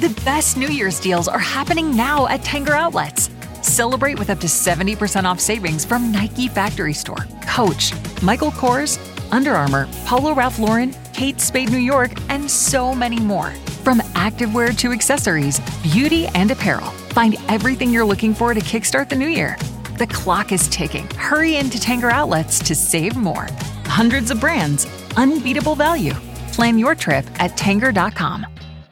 The best New Year's deals are happening now at Tanger Outlets. Celebrate with up to 70% off savings from Nike Factory Store, Coach, Michael Kors, Under Armour, Polo Ralph Lauren, Kate Spade New York, and so many more. From activewear to accessories, beauty and apparel, find everything you're looking for to kickstart the new year. The clock is ticking. Hurry into Tanger Outlets to save more. Hundreds of brands, unbeatable value. Plan your trip at Tanger.com.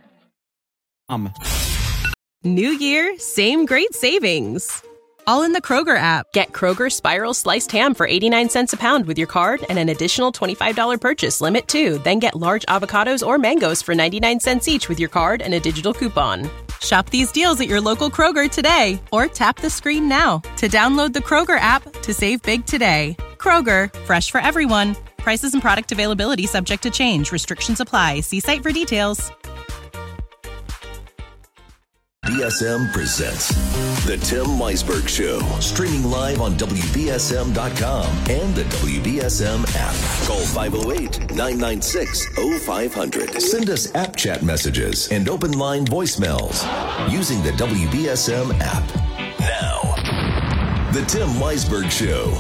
New year, same great savings. All in the Kroger app. Get Kroger Spiral Sliced Ham for 89 cents a pound with your card and an additional $25 purchase limit too. Then get large avocados or mangoes for 99 cents each with your card and a digital coupon. Shop these deals at your local Kroger today or tap the screen now to download the Kroger app to save big today. Kroger, fresh for everyone. Prices and product availability subject to change. Restrictions apply. See site for details. BSM presents The Tim Weisberg Show, streaming live on WBSM.com and the WBSM app. Call 508-996-0500. Send us app chat messages and open line voicemails using the WBSM app. Now, The Tim Weisberg Show.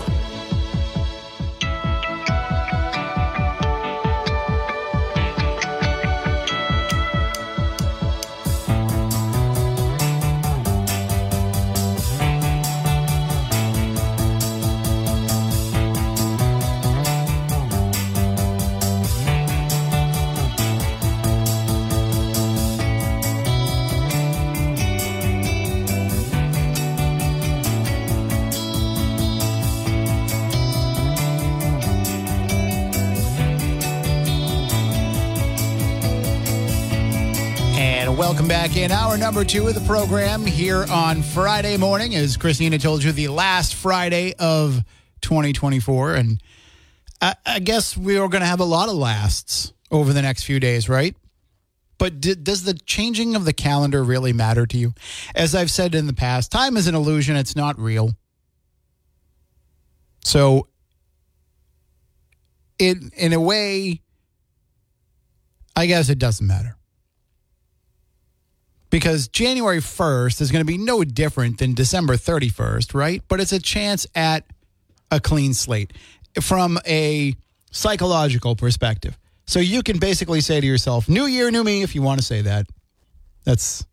Welcome back in hour number 2 of the program here on Friday morning. As Christina told you, the last Friday of 2024. And I guess we are going to have a lot of lasts over the next few days, right? But does the changing of the calendar really matter to you? As I've said in the past, time is an illusion. It's not real. So in a way, I guess it doesn't matter. Because January 1st is going to be no different than December 31st, right? But it's a chance at a clean slate from a psychological perspective. So you can basically say to yourself, new year, new me, if you want to say that. That's,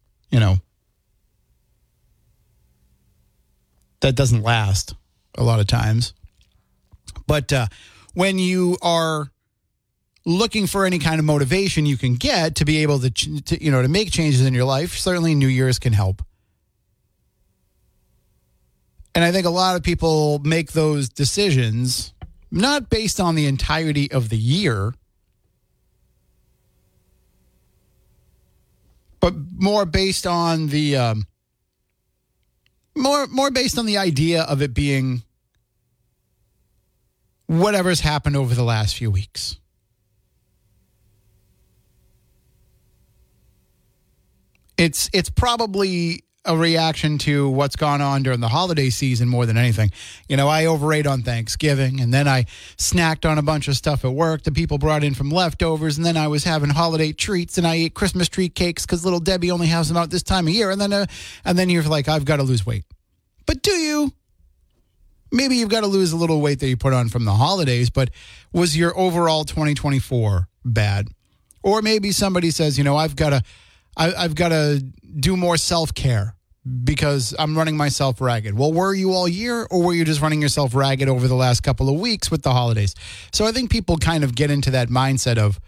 that doesn't last a lot of times. But when you are looking for any kind of motivation you can get to be able to make changes in your life, certainly New Year's can help. And I think a lot of people make those decisions not based on the entirety of the year, but more based on the more based on the idea of it being whatever's happened over the last few weeks. It's probably a reaction to what's gone on during the holiday season more than anything. I overate on Thanksgiving, and then I snacked on a bunch of stuff at work that people brought in from leftovers, and then I was having holiday treats, and I ate Christmas tree cakes because Little Debbie only has them out this time of year, and then you're like, I've got to lose weight. But do you? Maybe you've got to lose a little weight that you put on from the holidays, but was your overall 2024 bad? Or maybe somebody says, I've got to do more self-care because I'm running myself ragged. Well, were you all year, or were you just running yourself ragged over the last couple of weeks with the holidays? So I think people kind of get into that mindset of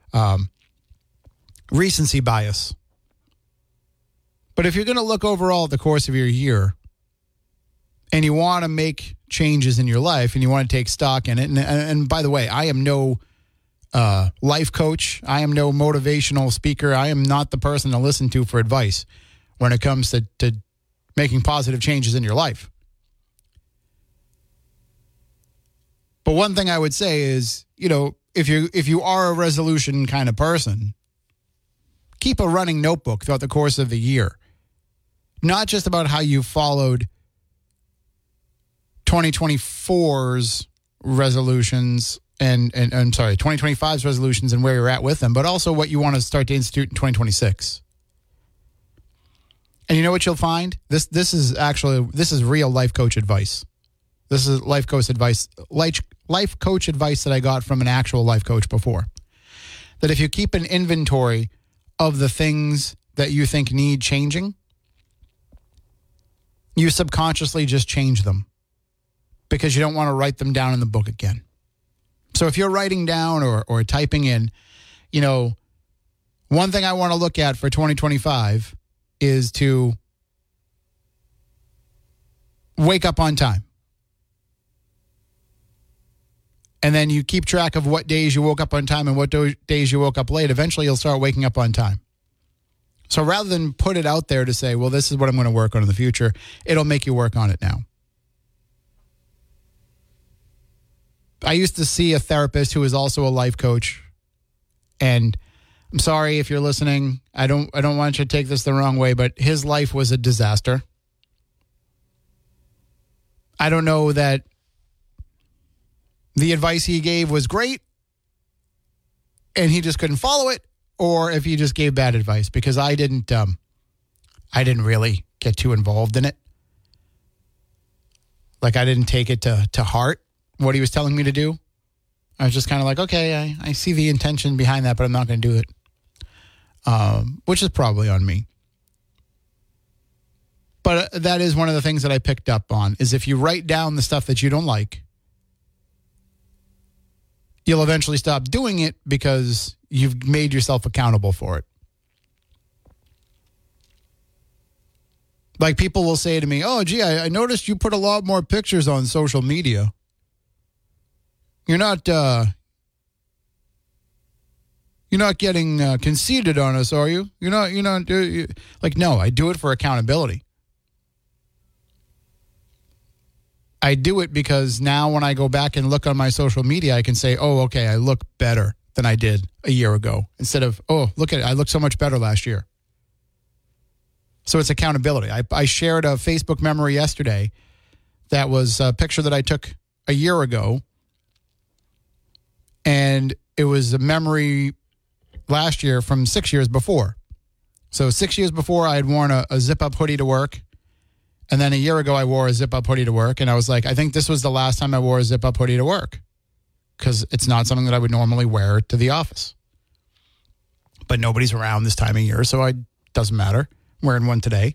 recency bias. But if you're going to look overall at the course of your year and you want to make changes in your life and you want to take stock in it, and by the way, I am no life coach. I am no motivational speaker. I am not the person to listen to for advice when it comes to making positive changes in your life. But one thing I would say is, if you are a resolution kind of person, keep a running notebook throughout the course of the year. Not just about how you followed 2024's resolutions and 2025's resolutions and where you're at with them, but also what you want to start to institute in 2026. And you know what you'll find? This is real life coach advice. This is life coach advice that I got from an actual life coach before. That if you keep an inventory of the things that you think need changing, you subconsciously just change them because you don't want to write them down in the book again. So if you're writing down or typing in, one thing I want to look at for 2025 is to wake up on time. And then you keep track of what days you woke up on time and what days you woke up late. Eventually, you'll start waking up on time. So rather than put it out there to say, well, this is what I'm going to work on in the future, it'll make you work on it now. I used to see a therapist who was also a life coach. And I'm sorry if you're listening. I don't want you to take this the wrong way, but his life was a disaster. I don't know that the advice he gave was great and he just couldn't follow it, or if he just gave bad advice, because I didn't really get too involved in it. Like, I didn't take it to heart, what he was telling me to do. I was just kind of like, okay, I see the intention behind that, but I'm not going to do it, which is probably on me. But that is one of the things that I picked up on, is if you write down the stuff that you don't like, you'll eventually stop doing it because you've made yourself accountable for it. Like, people will say to me, oh, gee, I noticed you put a lot more pictures on social media. You're not getting conceited on us, are you? You're not like, no, I do it for accountability. I do it because now when I go back and look on my social media, I can say, oh, okay, I look better than I did a year ago. Instead of, oh, look at it, I looked so much better last year. So it's accountability. I shared a Facebook memory yesterday that was a picture that I took a year ago. And it was a memory last year from 6 years before. So 6 years before, I had worn a zip-up hoodie to work. And then a year ago, I wore a zip-up hoodie to work. And I was like, I think this was the last time I wore a zip-up hoodie to work, because it's not something that I would normally wear to the office. But nobody's around this time of year, so it doesn't matter. I'm wearing one today.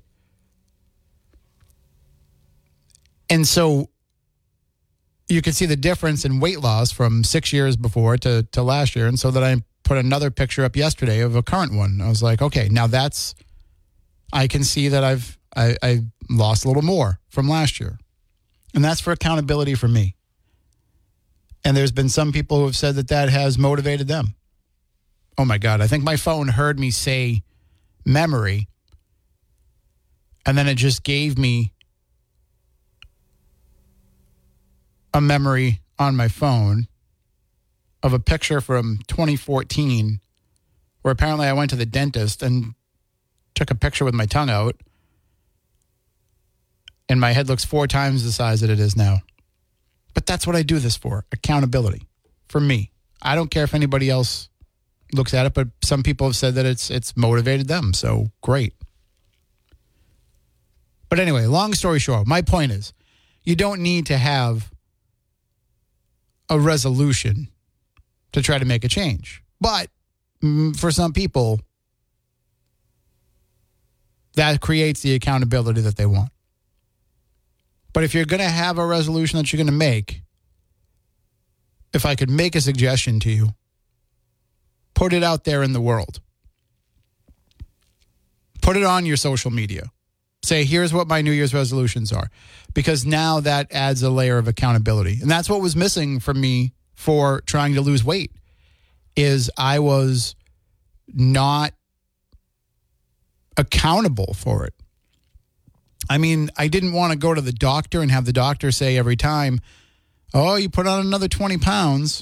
And so you can see the difference in weight loss from 6 years before to last year. And so that I put another picture up yesterday of a current one. I was like, okay, now I can see that I lost a little more from last year. And that's for accountability for me. And there's been some people who have said that has motivated them. Oh my God, I think my phone heard me say memory, and then it just gave me a memory on my phone of a picture from 2014 where apparently I went to the dentist and took a picture with my tongue out, and my head looks 4 times the size that it is now. But that's what I do this for, accountability, for me. I don't care if anybody else looks at it, but some people have said that it's motivated them, so great. But anyway, long story short, my point is, you don't need to have a resolution to try to make a change. But for some people, that creates the accountability that they want. But if you're going to have a resolution that you're going to make, if I could make a suggestion to you, put it out there in the world. Put it on your social media. Say, here's what my New Year's resolutions are. Because now that adds a layer of accountability. And that's what was missing for me for trying to lose weight, is I was not accountable for it. I mean, I didn't want to go to the doctor and have the doctor say every time, oh, you put on another 20 pounds.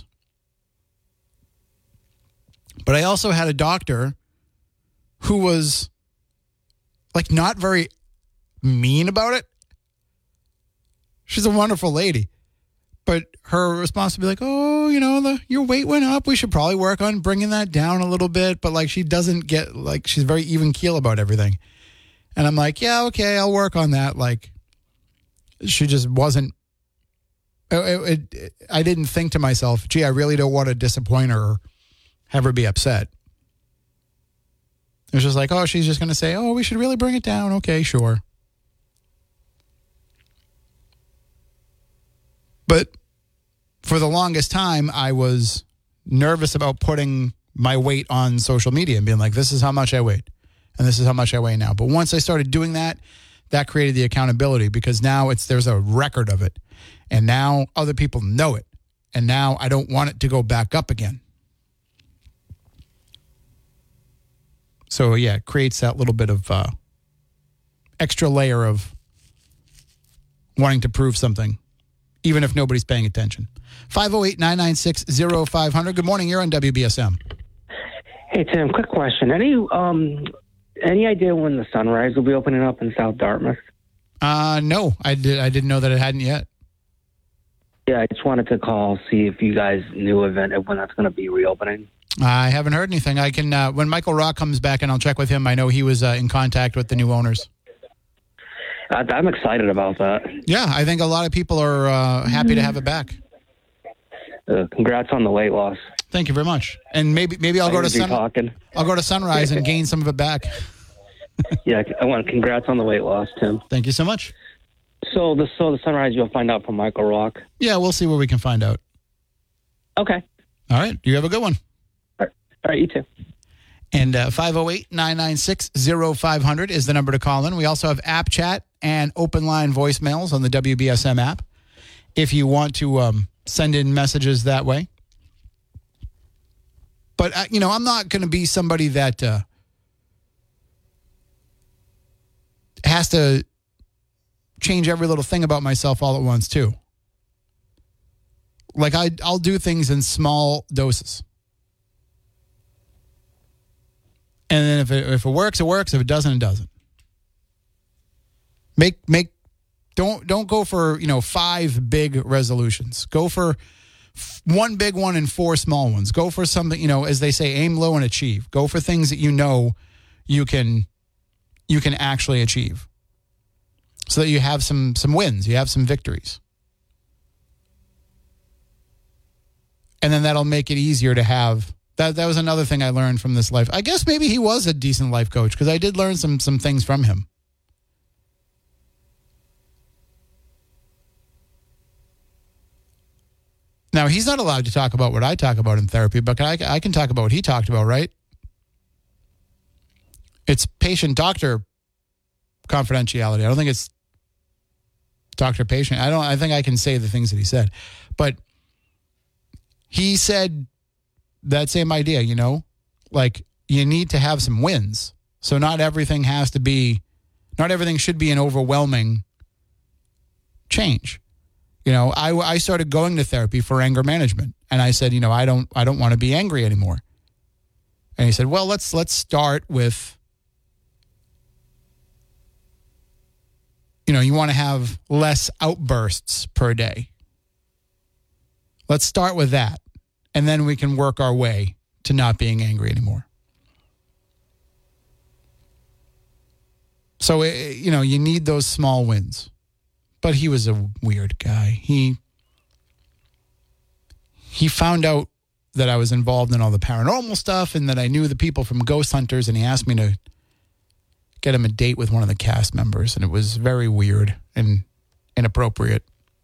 But I also had a doctor who was like not very mean about it. She's a wonderful lady. But her response would be like, oh, your weight went up. We should probably work on bringing that down a little bit. But like, she doesn't get, like, she's very even keel about everything. And I'm like, yeah, okay, I'll work on that. Like, she just wasn't, I didn't think to myself, gee, I really don't want to disappoint her or have her be upset. It was just like, oh, she's just going to say, oh, we should really bring it down. Okay, sure. But for the longest time, I was nervous about putting my weight on social media and being like, this is how much I weighed and this is how much I weigh now. But once I started doing that, that created the accountability because now there's a record of it. And now other people know it. And now I don't want it to go back up again. So, yeah, it creates that little bit of extra layer of wanting to prove something, even if nobody's paying attention. 508-996-0500. Good morning. You're on WBSM. Hey, Tim, quick question. Any idea when the Sunrise will be opening up in South Dartmouth? No, I didn't know that it hadn't yet. Yeah, I just wanted to call, see if you guys knew when that's going to be reopening. I haven't heard anything. I can when Michael Rock comes back, and I'll check with him. I know he was in contact with the new owners. I'm excited about that. Yeah, I think a lot of people are happy to have it back. Congrats on the weight loss. Thank you very much. And maybe I'll go to I'll go to Sunrise and gain some of it back. Yeah, I want congrats on the weight loss, Tim. Thank you so much. So the Sunrise, you'll find out from Michael Rock. Yeah, we'll see where we can find out. Okay. All right. You have a good one. All right, you too. And 508-996-0500 is the number to call in. We also have app chat and open line voicemails on the WBSM app if you want to send in messages that way. But, I'm not going to be somebody that has to change every little thing about myself all at once, too. Like, I'll do things in small doses. And then if it works, it works. If it doesn't, it doesn't. Don't go for, 5 big resolutions. Go for one big one and 4 small ones. Go for something, as they say, aim low and achieve. Go for things that you can actually achieve. So that you have some wins, you have some victories. And then that'll make it easier to have. That was another thing I learned from this life. I guess maybe he was a decent life coach because I did learn some things from him. Now, he's not allowed to talk about what I talk about in therapy, but I can talk about what he talked about, right? It's patient-doctor confidentiality. I don't think it's doctor-patient. I think I can say the things that he said. But he said that same idea, like you need to have some wins. So not everything should be an overwhelming change. I started going to therapy for anger management, and I said, I don't want to be angry anymore. And he said, well, let's start with, you want to have less outbursts per day. Let's start with that, and then we can work our way to not being angry anymore. So, you need those small wins. But he was a weird guy. He found out that I was involved in all the paranormal stuff and that I knew the people from Ghost Hunters, and he asked me to get him a date with one of the cast members, and it was very weird and inappropriate.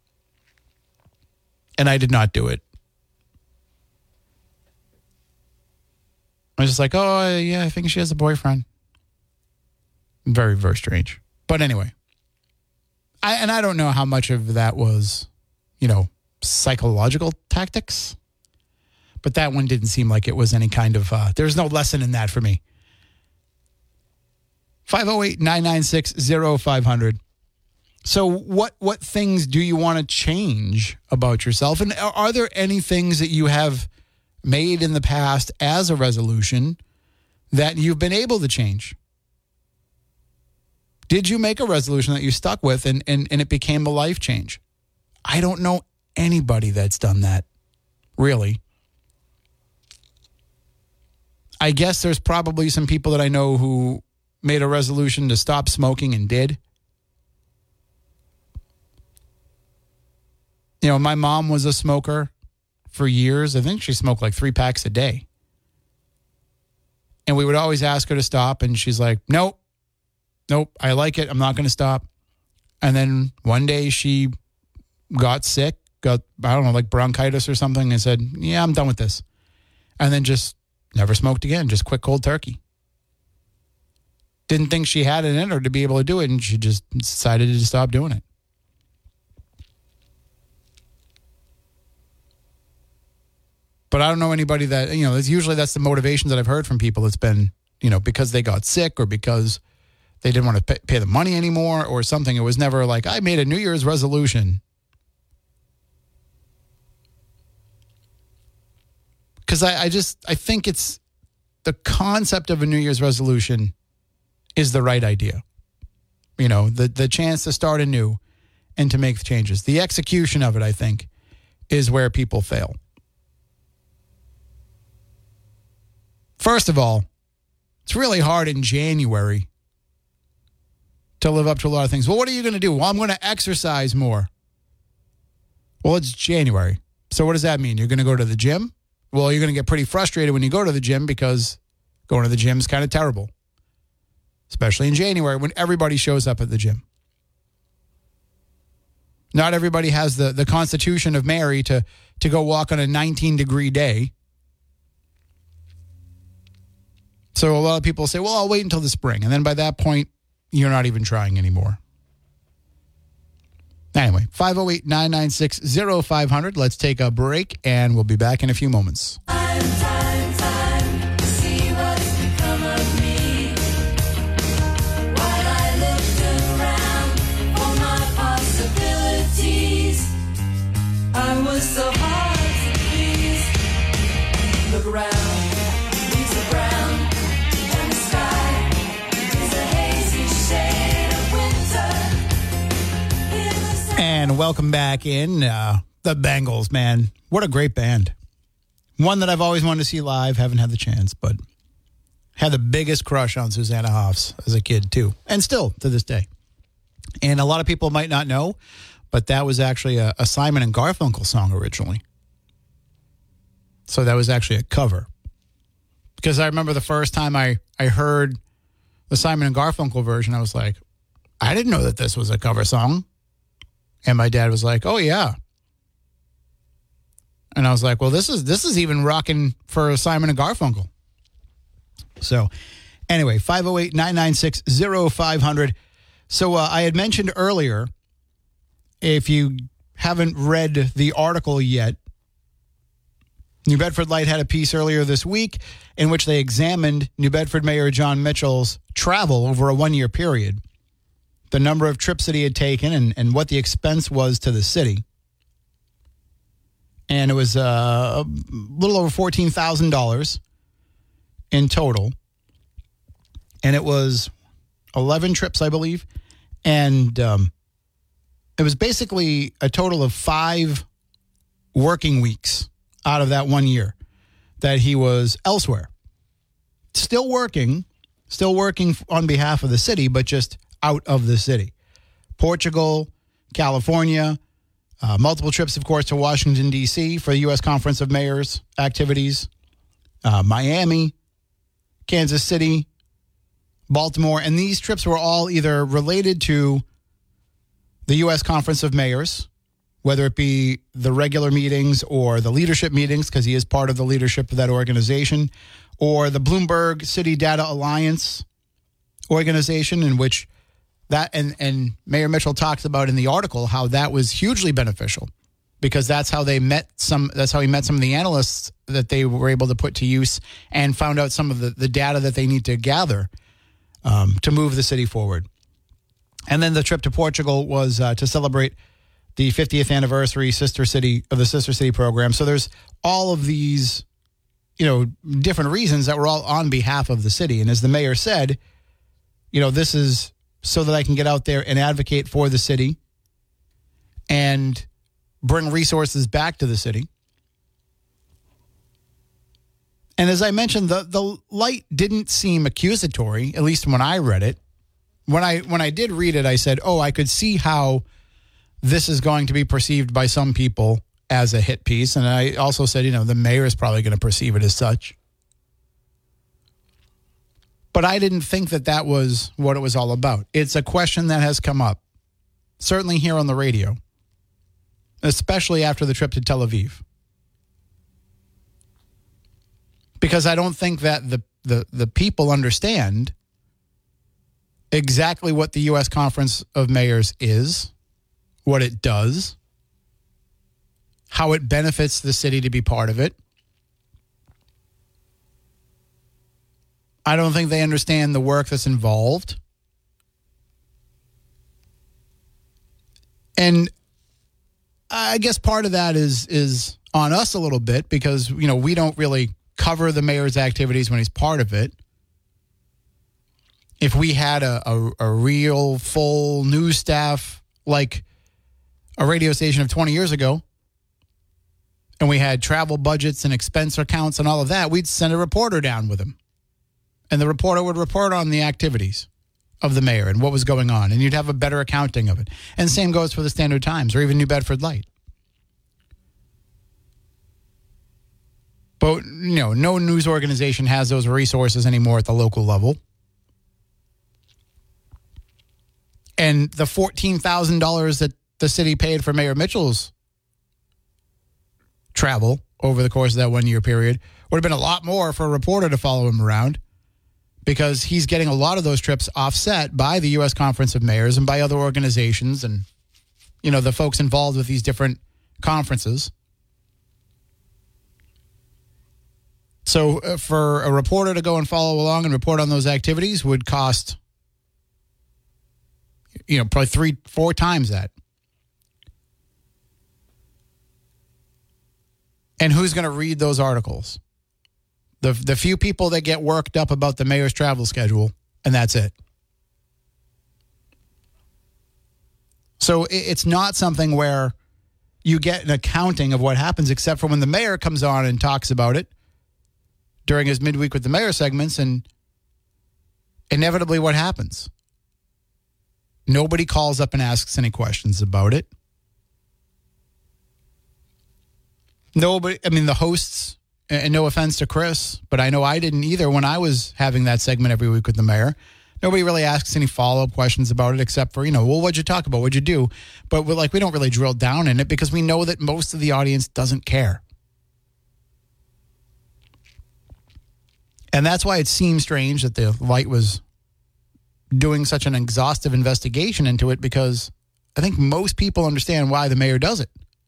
And I did not do it. I was just like, oh, yeah, I think she has a boyfriend. Very, very strange. But anyway. I don't know how much of that was, psychological tactics. But that one didn't seem like it was any kind of, there's no lesson in that for me. 508-996-0500. So what things do you want to change about yourself? And are there any things that you have made in the past as a resolution that you've been able to change? Did you make a resolution that you stuck with and it became a life change? I don't know anybody that's done that, really. I guess there's probably some people that I know who made a resolution to stop smoking and did. You know, my mom was a smoker for years. I think she smoked like 3 packs a day. And we would always ask her to stop, and she's like, nope, I like it. I'm not going to stop. And then one day she got sick, like bronchitis or something, and said, yeah, I'm done with this. And then just never smoked again, just quit cold turkey. Didn't think she had it in her to be able to do it, and she just decided to stop doing it. But I don't know anybody that, usually that's the motivation that I've heard from people. It's been, because they got sick or because they didn't want to pay the money anymore or something. It was never like, I made a New Year's resolution. Because I think it's the concept of a New Year's resolution is the right idea. The chance to start anew and to make changes. The execution of it, I think, is where people fail. First of all, it's really hard in January to live up to a lot of things. Well, what are you going to do? Well, I'm going to exercise more. Well, it's January. So what does that mean? You're going to go to the gym? Well, you're going to get pretty frustrated when you go to the gym because going to the gym is kind of terrible, especially in January when everybody shows up at the gym. Not everybody has the constitution of Mary to go walk on a 19-degree day. So a lot of people say, well, I'll wait until the spring. And then by that point, you're not even trying anymore. Anyway, 508-996-0500. Let's take a break, and we'll be back in a few moments. Time, see what's become of me. While I looked around for my possibilities, I was so hard to please. Look around, leaves are brown, and the sky is a hazy shade of winter. And welcome back in. The Bangles, man. What a great band. One that I've always wanted to see live. Haven't had the chance, but had the biggest crush on Susanna Hoffs as a kid, too. And still, to this day. And a lot of people might not know, but that was actually a Simon and Garfunkel song originally. So that was actually a cover. Because I remember the first time I heard the Simon and Garfunkel version, I was like, I didn't know that this was a cover song. And my dad was like, oh, yeah. And I was like, well, this is even rocking for Simon and Garfunkel. So anyway, 508-996-0500. So I had mentioned earlier, if you haven't read the article yet, New Bedford Light had a piece earlier this week in which they examined New Bedford Mayor John Mitchell's travel over a 1-year period, the number of trips that he had taken and what the expense was to the city. And it was a little over $14,000 in total. And it was 11 trips, I believe. And it was basically a total of 5 working weeks out of that 1 year that he was elsewhere. Still working on behalf of the city, but just out of the city. Portugal, California, multiple trips, of course, to Washington, D.C. for the U.S. Conference of Mayors activities, Miami, Kansas City, Baltimore. And these trips were all either related to the U.S. Conference of Mayors, whether it be the regular meetings or the leadership meetings, because he is part of the leadership of that organization, or the Bloomberg City Data Alliance organization, in which that and Mayor Mitchell talks about in the article how that was hugely beneficial, because that's how he met some of the analysts that they were able to put to use and found out some of the data that they need to gather to move the city forward. And then the trip to Portugal was to celebrate the 50th anniversary Sister City program. So there's all of these, different reasons that were all on behalf of the city. And as the mayor said, this is so that I can get out there and advocate for the city and bring resources back to the city. And as I mentioned, the light didn't seem accusatory, at least when I read it. When I did read it, I said, oh, I could see how this is going to be perceived by some people as a hit piece. And I also said, the mayor is probably going to perceive it as such. But I didn't think that was what it was all about. It's a question that has come up, certainly here on the radio, especially after the trip to Tel Aviv. Because I don't think that the people understand exactly what the U.S. Conference of Mayors is, what it does, how it benefits the city to be part of it. I don't think they understand the work that's involved. And I guess part of that is on us a little bit because, we don't really cover the mayor's activities when he's part of it. If we had a real full news staff like a radio station of 20 years ago, and we had travel budgets and expense accounts and all of that, we'd send a reporter down with him. And the reporter would report on the activities of the mayor and what was going on. And you'd have a better accounting of it. And same goes for the Standard Times or even New Bedford Light. But, no news organization has those resources anymore at the local level. And the $14,000 that the city paid for Mayor Mitchell's travel over the course of that 1 year period would have been a lot more for a reporter to follow him around because he's getting a lot of those trips offset by the U.S. Conference of Mayors and by other organizations and, the folks involved with these different conferences. So for a reporter to go and follow along and report on those activities would cost, probably 3-4 times that. And who's going to read those articles? The few people that get worked up about the mayor's travel schedule, and that's it. So it's not something where you get an accounting of what happens, except for when the mayor comes on and talks about it during his midweek with the mayor segments, and inevitably what happens? Nobody calls up and asks any questions about it. Nobody, the hosts, and no offense to Chris, but I know I didn't either when I was having that segment every week with the mayor. Nobody really asks any follow-up questions about it except for, what'd you talk about? What'd you do? But we don't really drill down in it because we know that most of the audience doesn't care. And that's why it seems strange that the Light was doing such an exhaustive investigation into it, because I think most people understand why the mayor does it.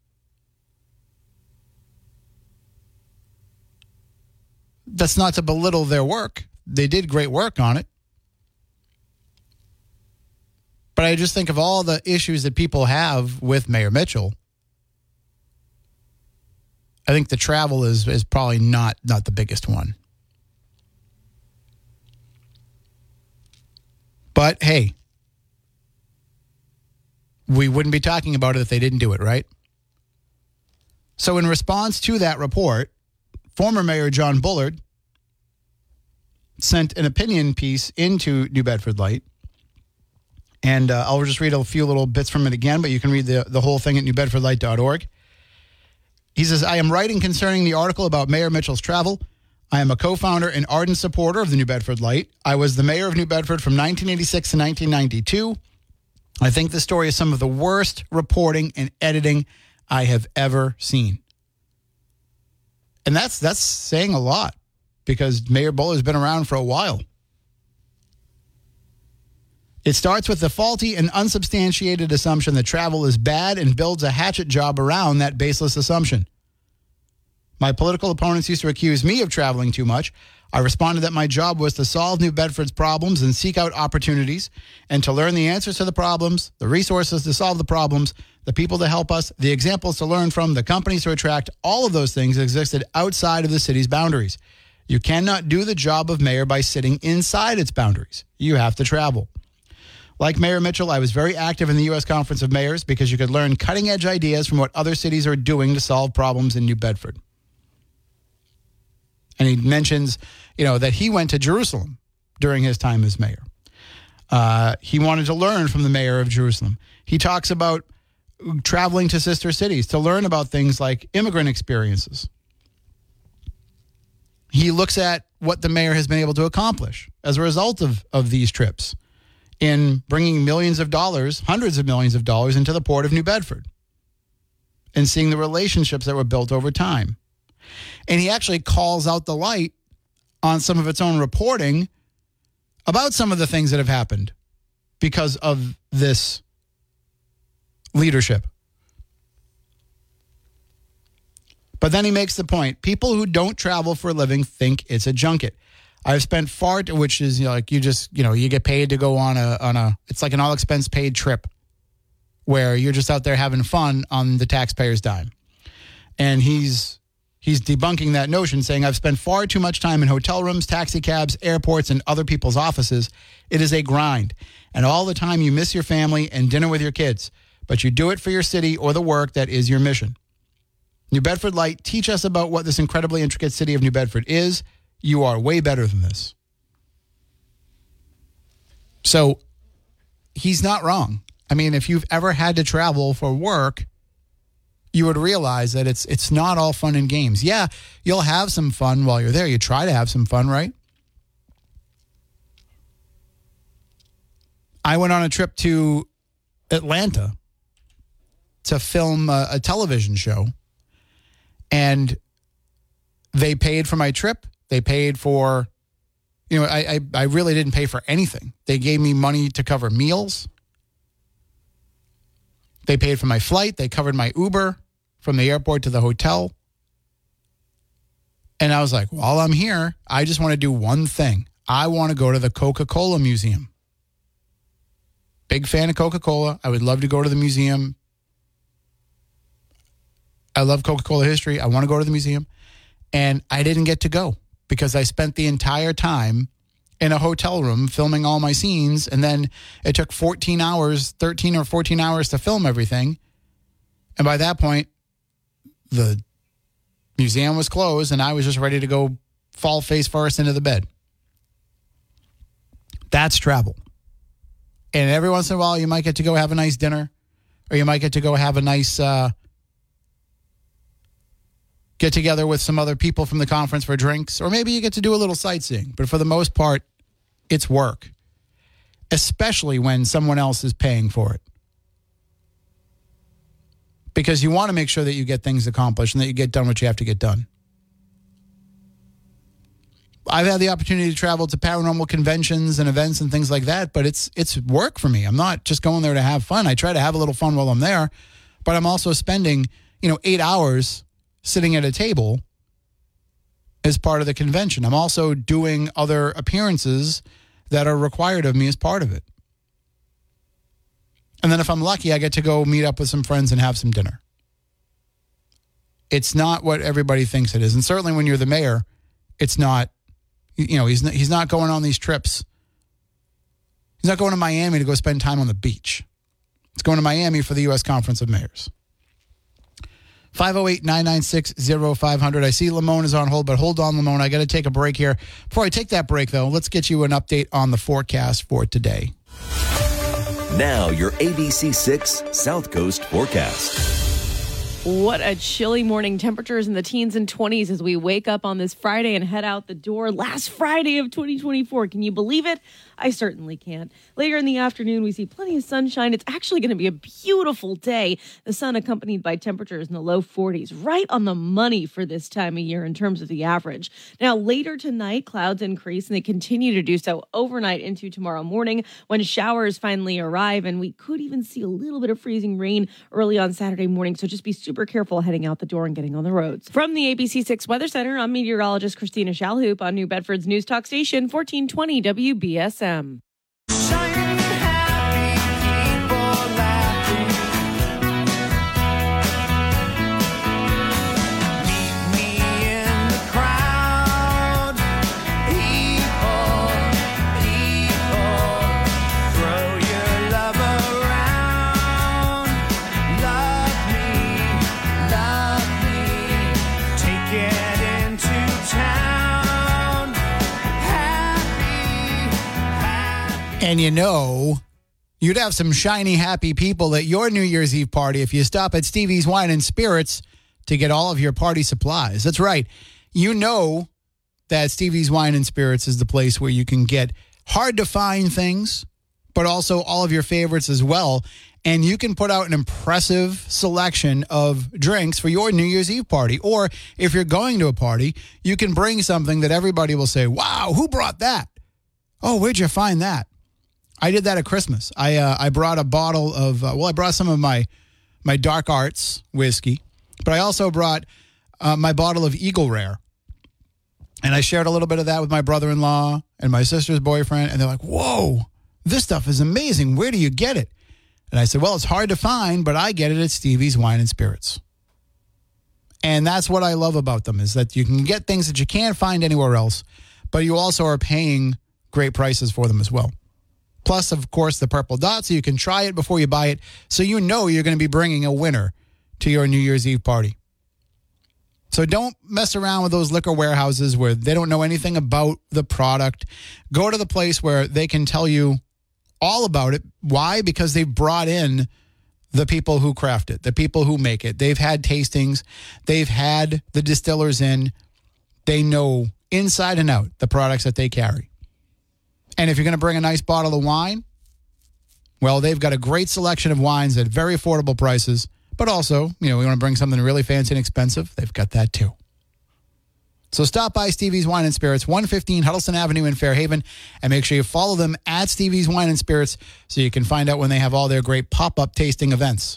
That's not to belittle their work. They did great work on it. But I just think of all the issues that people have with Mayor Mitchell. I think the travel is probably not the biggest one. But hey, we wouldn't be talking about it if they didn't do it, right? So in response to that report, former Mayor John Bullard sent an opinion piece into New Bedford Light. And I'll just read a few little bits from it again, but you can read the whole thing at newbedfordlight.org. He says, I am writing concerning the article about Mayor Mitchell's travel. I am a co-founder and ardent supporter of the New Bedford Light. I was the mayor of New Bedford from 1986 to 1992. I think this story is some of the worst reporting and editing I have ever seen. And that's saying a lot, because Mayor Bullard has been around for a while. It starts with the faulty and unsubstantiated assumption that travel is bad and builds a hatchet job around that baseless assumption. My political opponents used to accuse me of traveling too much. I responded that my job was to solve New Bedford's problems and seek out opportunities, and to learn the answers to the problems, the resources to solve the problems, the people to help us, the examples to learn from, the companies to attract. All of those things existed outside of the city's boundaries. You cannot do the job of mayor by sitting inside its boundaries. You have to travel. Like Mayor Mitchell, I was very active in the U.S. Conference of Mayors because you could learn cutting-edge ideas from what other cities are doing to solve problems in New Bedford. And he mentions, that he went to Jerusalem during his time as mayor. He wanted to learn from the mayor of Jerusalem. He talks about traveling to sister cities to learn about things like immigrant experiences. He looks at what the mayor has been able to accomplish as a result of these trips in bringing millions of dollars, hundreds of millions of dollars into the port of New Bedford and seeing the relationships that were built over time. And he actually calls out the light on some of its own reporting about some of the things that have happened because of this leadership. But then he makes the point, people who don't travel for a living think it's a junket. I've spent which is like you get paid to go on a it's like an all expense paid trip where you're just out there having fun on the taxpayer's dime. And he's debunking that notion, saying, I've spent far too much time in hotel rooms, taxi cabs, airports, and other people's offices. It is a grind. And all the time you miss your family and dinner with your kids. But you do it for your city or the work that is your mission. New Bedford Light, teach us about what this incredibly intricate city of New Bedford is. You are way better than this. So he's not wrong. I mean, if you've ever had to travel for work, you would realize that it's not all fun and games. Yeah, you'll have some fun while you're there. You try to have some fun, right? I went on a trip to Atlanta to film a television show, and they paid for my trip. They paid for, I really didn't pay for anything. They gave me money to cover meals. They paid for my flight. They covered my Uber from the airport to the hotel. And I was like, while I'm here, I just want to do one thing. I want to go to the Coca-Cola Museum. Big fan of Coca-Cola. I would love to go to the museum. I love Coca-Cola history. I want to go to the museum. And I didn't get to go because I spent the entire time in a hotel room filming all my scenes. And then it took 13 or 14 hours to film everything. And by that point, the museum was closed and I was just ready to go fall face first into the bed. That's travel. And every once in a while, you might get to go have a nice dinner, or you might get to go have a nice get together with some other people from the conference for drinks, or maybe you get to do a little sightseeing. But for the most part, it's work, especially when someone else is paying for it. Because you want to make sure that you get things accomplished and that you get done what you have to get done. I've had the opportunity to travel to paranormal conventions and events and things like that, but it's work for me. I'm not just going there to have fun. I try to have a little fun while I'm there, but I'm also spending, 8 hours sitting at a table as part of the convention. I'm also doing other appearances that are required of me as part of it. And then if I'm lucky, I get to go meet up with some friends and have some dinner. It's not what everybody thinks it is. And certainly when you're the mayor, it's not, he's not going on these trips. He's not going to Miami to go spend time on the beach. It's going to Miami for the U.S. Conference of Mayors. 508-996-0500. I see Lamone is on hold, but hold on, Lamone. I got to take a break here. Before I take that break, though, let's get you an update on the forecast for today. Now, your ABC6 South Coast forecast. What a chilly morning. Temperatures in the teens and 20s as we wake up on this Friday and head out the door. Last Friday of 2024. Can you believe it? I certainly can't. Later in the afternoon, we see plenty of sunshine. It's actually going to be a beautiful day. The sun accompanied by temperatures in the low 40s, right on the money for this time of year in terms of the average. Now, later tonight, clouds increase, and they continue to do so overnight into tomorrow morning when showers finally arrive, and we could even see a little bit of freezing rain early on Saturday morning, so just be super careful heading out the door and getting on the roads. From the ABC6 Weather Center, I'm meteorologist Christina Shalhoop on New Bedford's News Talk Station, 1420 WBSM. Take it into town. And you know, you'd have some shiny, happy people at your New Year's Eve party if you stop at Stevie's Wine and Spirits to get all of your party supplies. That's right. You know that Stevie's Wine and Spirits is the place where you can get hard-to-find things, but also all of your favorites as well. And you can put out an impressive selection of drinks for your New Year's Eve party. Or if you're going to a party, you can bring something that everybody will say, wow, who brought that? Oh, where'd you find that? I did that at Christmas. I brought a bottle of, I brought some of my Dark Arts whiskey, but I also brought my bottle of Eagle Rare. And I shared a little bit of that with my brother-in-law and my sister's boyfriend. And they're like, whoa, this stuff is amazing. Where do you get it? And I said, well, it's hard to find, but I get it at Stevie's Wine and Spirits. And that's what I love about them, is that you can get things that you can't find anywhere else, but you also are paying great prices for them as well. Plus, of course, the purple dot, so you can try it before you buy it, so you know you're going to be bringing a winner to your New Year's Eve party. So don't mess around with those liquor warehouses where they don't know anything about the product. Go to the place where they can tell you all about it. Why? Because they've brought in the people who craft it, the people who make it. They've had tastings. They've had the distillers in. They know inside and out the products that they carry. And if you're going to bring a nice bottle of wine, well, they've got a great selection of wines at very affordable prices. But also, you know, we want to bring something really fancy and expensive. They've got that too. So stop by Stevie's Wine and Spirits, 115 Huddleston Avenue in Fairhaven, and make sure you follow them at Stevie's Wine and Spirits so you can find out when they have all their great pop-up tasting events.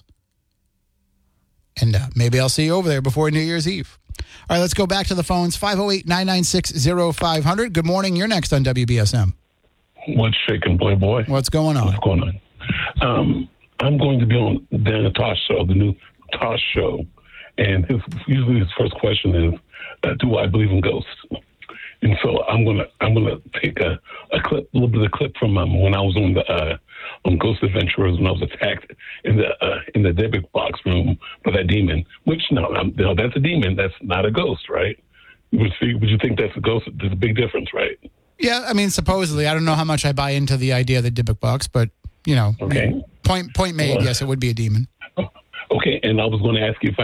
And maybe I'll see you over there before New Year's Eve. All right, let's go back to the phones. 508-996-0500. Good morning. You're next on WBSM. What's shaking, Playboy? What's going on? What's going on? I'm going to be on Dan Tosh show, the new Tosh show, and usually his first question is, "Do I believe in ghosts?" And so I'm gonna take a little bit of clip from when I was on Ghost Adventurers, when I was attacked in the debit box room by that demon. Which no, that's a demon. That's not a ghost, right? Would you think that's a ghost? There's a big difference, right? Yeah, I mean, supposedly, I don't know how much I buy into the idea of the Dybbuk box, but you know, okay. Point made. Yes, it would be a demon. Okay, and I was going to ask you if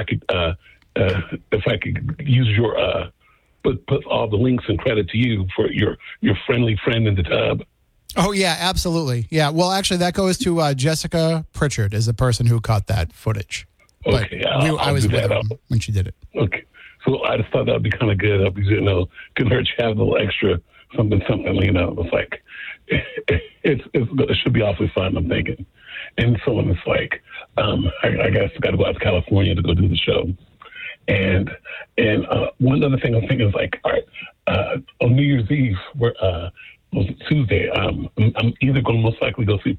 I could use your put all the links and credit to you for your friendly friend in the tub. Oh yeah, absolutely. Yeah. Well, actually, that goes to Jessica Pritchard, is the person who caught that footage. Okay, I was with her when she did it. Okay, so I just thought that would be kind of good. You know, couldn't hurt you have a little extra something. You know, it's like it should be awfully fun, I'm thinking. And so it's like, I guess I got to go out to California to go do the show. And one other thing I'm thinking is like, all right, on New Year's Eve, Tuesday, I'm either going to most likely see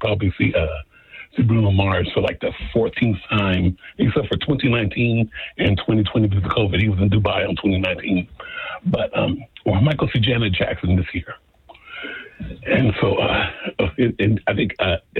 Bruno Mars for like the 14th time, except for 2019 and 2020 because of COVID. He was in Dubai on 2019. But I might go see Janet Jackson this year. And so and I think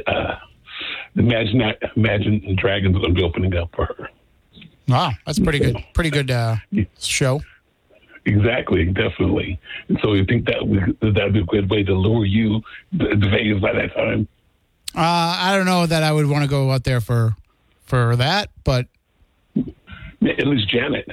Imagine Dragons are going to be opening up for her. Wow, that's pretty good. Pretty good show. Exactly, definitely. And so you think that'd be a good way to lure you to Vegas by that time? I don't know that I would want to go out there for that, but at least Janet.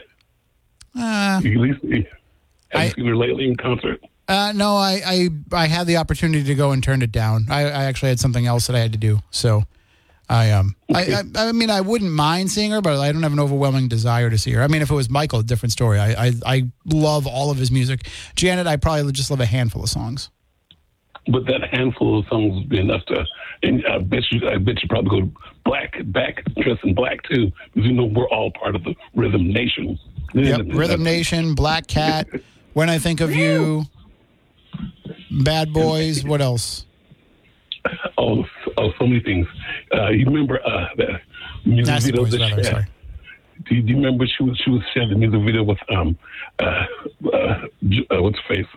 At least have you seen her lately in concert? No, I had the opportunity to go and turned it down. I actually had something else that I had to do, so. I mean, I wouldn't mind seeing her, but I don't have an overwhelming desire to see her. I mean, if it was Michael, a different story. I love all of his music. Janet, I probably would just love a handful of songs. But that handful of songs would be enough to, and I bet you probably go back dressed in black too, because you know we're all part of the Rhythm Nation. Yep, Rhythm Nation, Black Cat, When I Think of You, Bad Boys, what else? Oh, so many things. You remember the music Nasty video? Boys, rather, sorry. Do you remember she was sharing the music video with what's her face?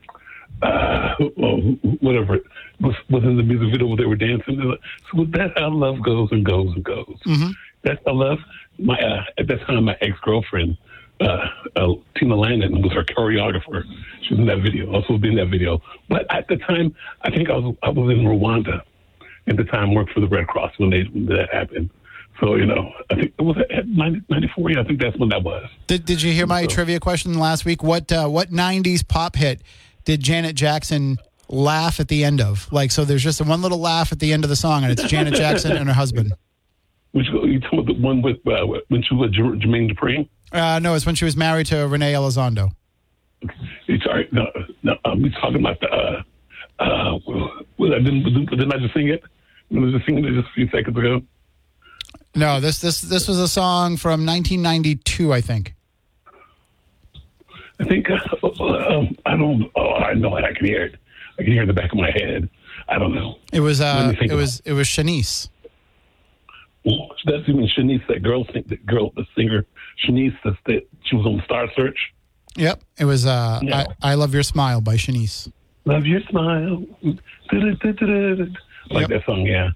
Whatever was in the music video where they were dancing. So that's how love goes and goes and goes. Mm-hmm. That's how love. At that time, my ex-girlfriend Tina Landon was her choreographer. She was in that video. Also was in that video. But at the time, I think I was in Rwanda. At the time, worked for the Red Cross when that happened. So, I think it was at 94. Yeah, I think that's when that was. Did you hear my trivia question last week? What 90s pop hit did Janet Jackson laugh at the end of? Like, so there's just one little laugh at the end of the song, and it's Janet Jackson and her husband. You talking about the one with when she was Jermaine Dupri? No, it's when she was married to Renee Elizondo. Sorry, no. We talking about the. Didn't I just sing it? I was just singing it just a few seconds ago. No, this was a song from 1992, I think. I think I don't. Oh, I know it. I can hear it. I can hear it in the back of my head. I don't know. It was Shanice. That's even Shanice, the singer Shanice. She was on Star Search. Yep, it was. I Love Your Smile by Shanice. Love Your Smile, like that song. Yeah.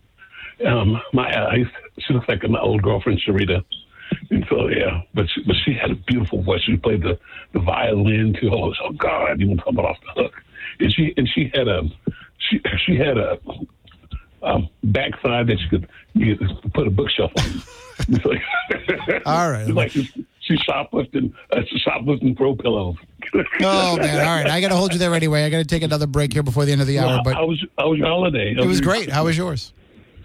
She looks like my old girlfriend Sharita, and so yeah. But she had a beautiful voice. She played the violin too. Oh God, you want to talk about off the hook? And she had a backside that you could put a bookshelf on. It's like, all right. It's like she's shoplifting throw pillows. Oh man! All right, I got to hold you there anyway. I got to take another break here before the end of the hour. But how was your holiday? It was great. How was yours?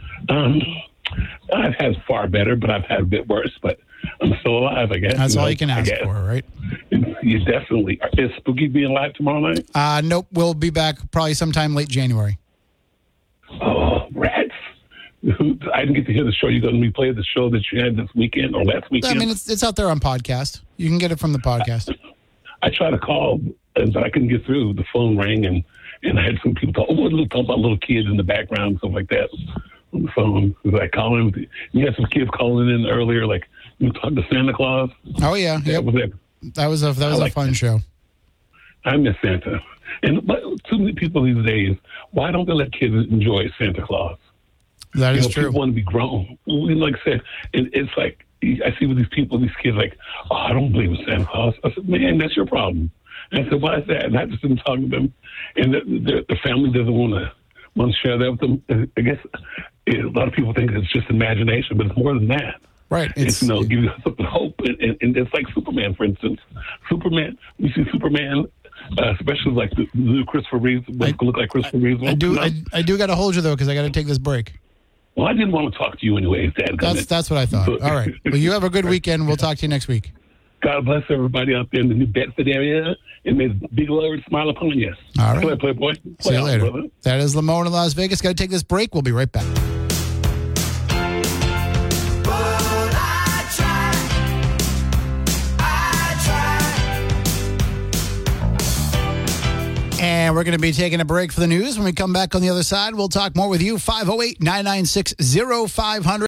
I've had far better, but I've had a bit worse. But I'm still alive, I guess. That's all you can ask for, right? You definitely. Is Spooky being live tomorrow night? Nope. We'll be back probably sometime late January. Oh, rats! I didn't get to hear the show. You're going to replay the show that you had this weekend or last weekend? I mean, it's out there on podcast. You can get it from the podcast. I tried to call, but I couldn't get through. The phone rang, and I had some people talk about little kids in the background and stuff like that on the phone. It was like calling. You had some kids calling in earlier, like you talked to Santa Claus. Oh yeah, yep. That was a fun show. I miss Santa, but too many people these days. Why don't they let kids enjoy Santa Claus? That is true. People want to be grown. Like I said, it's like I see with these kids like, oh, I don't believe in Santa Claus. I said, man, that's your problem. And I said, why is that? And I just didn't talk to them, and the family doesn't want to share that with them. I guess a lot of people think it's just imagination, but it's more than that. Right. It's give you something hope, and it's like Superman, for instance. Superman, you see Superman. Especially like the new Christopher Reeve, look like Christopher Reeve. I do got to hold you though because I got to take this break. Well, I didn't want to talk to you anyways, Dad. That's what I thought. All right. Well, you have a good weekend. We'll talk to you next week. God bless everybody out there in the New Bedford area, and may the big Lord smile upon you. All right. Playboy. See you later. Brother. That is Lamone in Las Vegas. Got to take this break. We'll be right back. And we're going to be taking a break for the news. When we come back on the other side, we'll talk more with you. 508-996-0500.